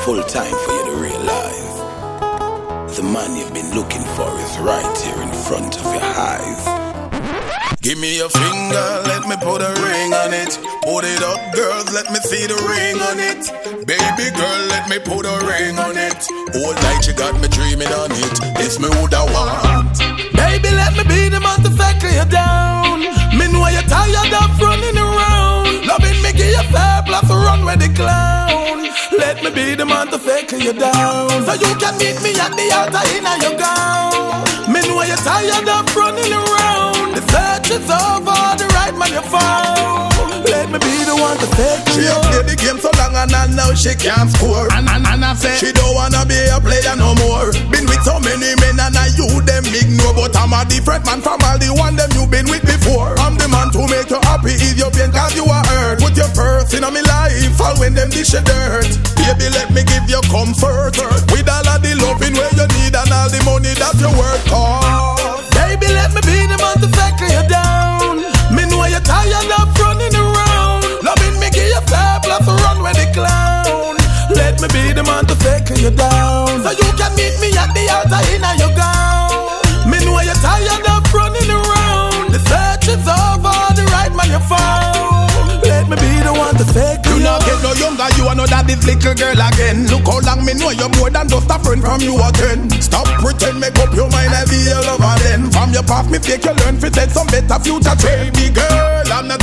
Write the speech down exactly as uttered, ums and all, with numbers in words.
full time for you to realize the man you've been looking for is right here in front of your eyes. Give me your finger, let me put a ring on it. Put it up, girls, let me see the ring on it. Baby girl, let me put a ring on it. All night you got me dreaming on it. This me woulda want. Baby, let me be the man to factor you down. Me know you're tired of running around. Loving me, give you fair plus run with the clown. Let me be the man to fake you down. So you can meet me at the altar in your gown. Me know you're tired of running around. The search is over, the right man you found. Let me be the one to fake you. She have played the game so long and now she can't score. And, and, and I say she don't wanna be a player no more. Been with so many men and I you them ignore. But I'm a different man from all the one them you been with before. I'm the man to make you happy, ease your pain cause you are hurt. Put your first in my life, all when them dish your dirt. Baby, let me give you comfort with all of the loving where you need and all the money that you work for. Baby, let me be the man to factor you down. Me know you're tired of running around. Loving me, give you fair plus run with the clown. Let me be the man to factor you down. So you can meet me at the altar in your gown. Me know you're tired of running around. The search is over, the right man you found. Let me be the one to fake you. You not get no younger, you are not that this little girl again. Look how long me know you're more than just a friend from you again. Stop pretend, make up your mind, I be your lover then. From your past mistake you learn, fi set some better future trade. Baby girl, I'm not